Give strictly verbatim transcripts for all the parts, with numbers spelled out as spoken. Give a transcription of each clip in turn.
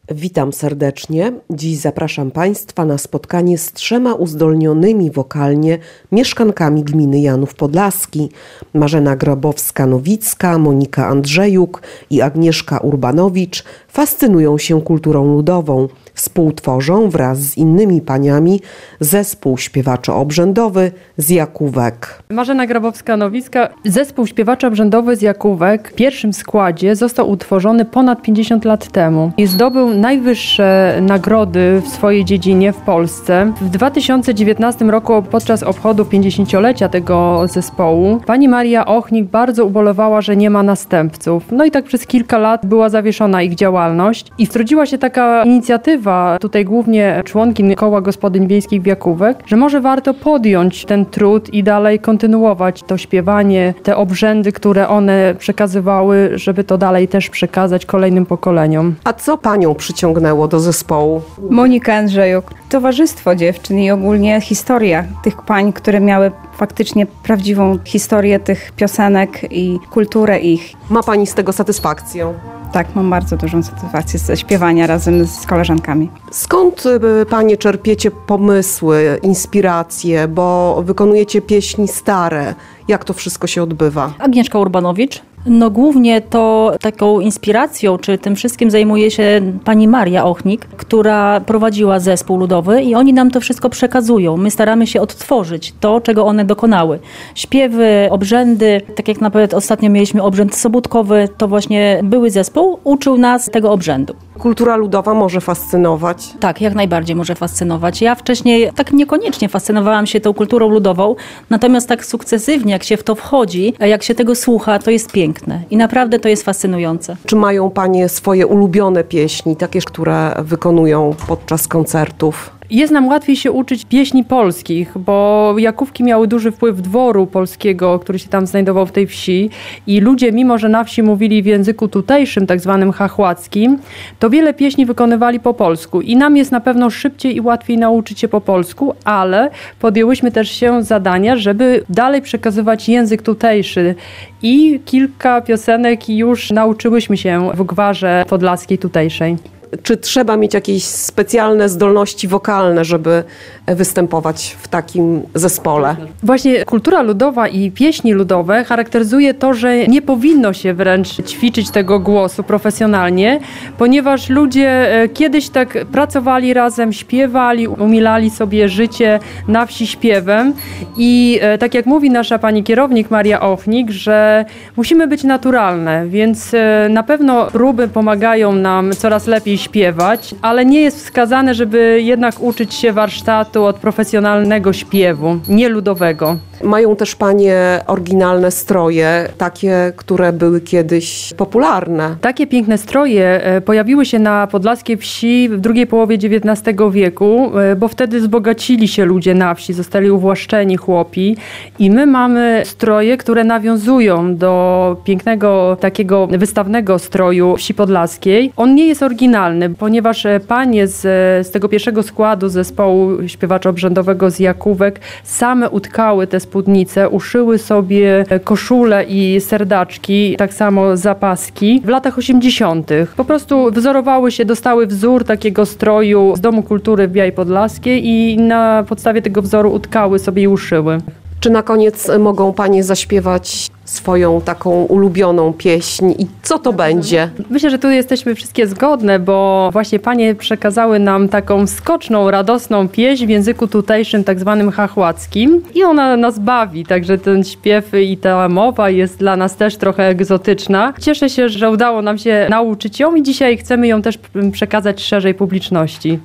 Witam serdecznie. Dziś zapraszam Państwa na spotkanie z trzema uzdolnionymi wokalnie mieszkankami gminy Janów Podlaski. Marzena Grabowska-Nowicka, Monika Andrzejuk i Agnieszka Urbanowicz fascynują się kulturą ludową. Współtworzą wraz z innymi paniami zespół śpiewaczy-obrzędowy z Jakówek. Marzena Grabowska-Nowicka, zespół śpiewaczy-obrzędowy z Jakówek w pierwszym składzie został utworzony ponad pięćdziesiąt lat temu i zdobył najwyższe nagrody w swojej dziedzinie w Polsce. W dwa tysiące dziewiętnastym roku podczas obchodów pięćdziesięciolecia tego zespołu pani Maria Ochnik bardzo ubolewała, że nie ma następców. No i tak przez kilka lat była zawieszona ich działalność i wtrodziła się taka inicjatywa, tutaj głównie członkiń Koła Gospodyń Wiejskich w Jakówek, że może warto podjąć ten trud i dalej kontynuować to śpiewanie, te obrzędy, które one przekazywały, żeby to dalej też przekazać kolejnym pokoleniom. A co panią przyciągnęło do zespołu? Monika Andrzejuk. Towarzystwo dziewczyn i ogólnie historia tych pań, które miały faktycznie prawdziwą historię tych piosenek i kulturę ich. Ma pani z tego satysfakcję? Tak, mam bardzo dużą satysfakcję ze śpiewania razem z koleżankami. Skąd panie czerpiecie pomysły, inspiracje, bo wykonujecie pieśni stare? Jak to wszystko się odbywa? Agnieszka Urbanowicz. No głównie to taką inspiracją, czy tym wszystkim zajmuje się pani Maria Ochnik, która prowadziła zespół ludowy i oni nam to wszystko przekazują. My staramy się odtworzyć to, czego one dokonały. Śpiewy, obrzędy, tak jak nawet ostatnio mieliśmy obrzęd sobótkowy, to właśnie były zespół, uczył nas tego obrzędu. Kultura ludowa może fascynować? Tak, jak najbardziej może fascynować. Ja wcześniej tak niekoniecznie fascynowałam się tą kulturą ludową, natomiast tak sukcesywnie, jak się w to wchodzi, jak się tego słucha, to jest piękne. I naprawdę to jest fascynujące. Czy mają panie swoje ulubione pieśni, takie, które wykonują podczas koncertów? Jest nam łatwiej się uczyć pieśni polskich, bo Jakówki miały duży wpływ dworu polskiego, który się tam znajdował w tej wsi i ludzie, mimo że na wsi mówili w języku tutejszym, tak zwanym chachłackim, to wiele pieśni wykonywali po polsku i nam jest na pewno szybciej i łatwiej nauczyć się po polsku, ale podjęłyśmy też się zadania, żeby dalej przekazywać język tutejszy i kilka piosenek już nauczyłyśmy się w gwarze podlaskiej tutejszej. Czy trzeba mieć jakieś specjalne zdolności wokalne, żeby występować w takim zespole? Właśnie kultura ludowa i pieśni ludowe charakteryzuje to, że nie powinno się wręcz ćwiczyć tego głosu profesjonalnie, ponieważ ludzie kiedyś tak pracowali razem, śpiewali, umilali sobie życie na wsi śpiewem i tak jak mówi nasza pani kierownik Maria Ochnik, że musimy być naturalne, więc na pewno próby pomagają nam coraz lepiej śpiewać, ale nie jest wskazane, żeby jednak uczyć się warsztatu od profesjonalnego śpiewu, nie ludowego. Mają też panie oryginalne stroje, takie, które były kiedyś popularne. Takie piękne stroje pojawiły się na podlaskiej wsi w drugiej połowie dziewiętnastego wieku, bo wtedy wzbogacili się ludzie na wsi, zostali uwłaszczeni chłopi i my mamy stroje, które nawiązują do pięknego takiego wystawnego stroju wsi podlaskiej. On nie jest oryginalny, ponieważ panie z, z tego pierwszego składu zespołu śpiewaczy-obrzędowego z Jakówek same utkały te spódnice, uszyły sobie koszule i serdaczki, tak samo zapaski w latach osiemdziesiątych. Po prostu wzorowały się, dostały wzór takiego stroju z Domu Kultury w Białej Podlaskiej i na podstawie tego wzoru utkały sobie i uszyły. Czy na koniec mogą panie zaśpiewać swoją taką ulubioną pieśń i co to będzie? Myślę, że tu jesteśmy wszystkie zgodne, bo właśnie panie przekazały nam taką skoczną, radosną pieśń w języku tutejszym, tak zwanym chachłackim i ona nas bawi, także ten śpiew i ta mowa jest dla nas też trochę egzotyczna. Cieszę się, że udało nam się nauczyć ją i dzisiaj chcemy ją też przekazać szerzej publiczności.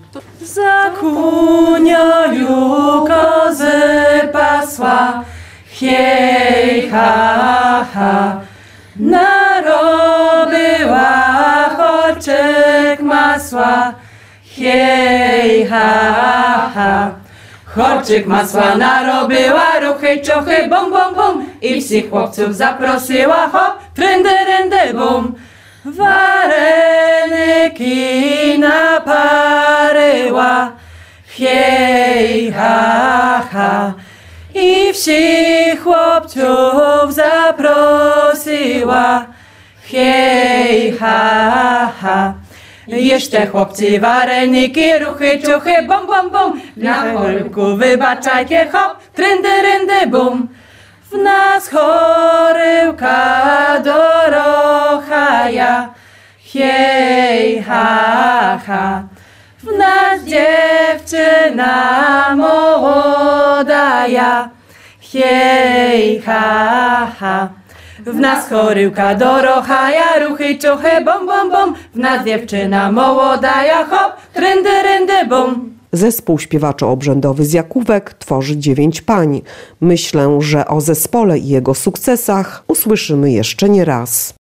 Zakuniaju kozy pasła, hej, ha, ha, narobiła horczyk masła, hej, ha, ha. Horczyk masła narobiła, ruchy, ciochy, bum, bum, bum i wsi chłopców zaprosiła, hop, trendy, rendy, bum. Wareniki naparyła, hej, ha, ha. I wsi chłopców zaprosiła, hej, ha, ha. Jeszcze chłopcy wareniki, ruchy, ciuchy, bum, bum, bum. Na chorybku wybaczajcie, hop, tryndy, ryndy, bum. W nas choryłka dorochaja, hej, ha, ha. W nas dziewczyna młodaja, hej, ha, ha. W nas choryłka dorochaja, ruchy, ciuchy, bom, bom, bom. W nas dziewczyna młodaja, hop, tryndy, ryndy, bum. Zespół śpiewaczy-obrzędowy z Jakówek tworzy dziewięć pań. Myślę, że o zespole i jego sukcesach usłyszymy jeszcze nie raz.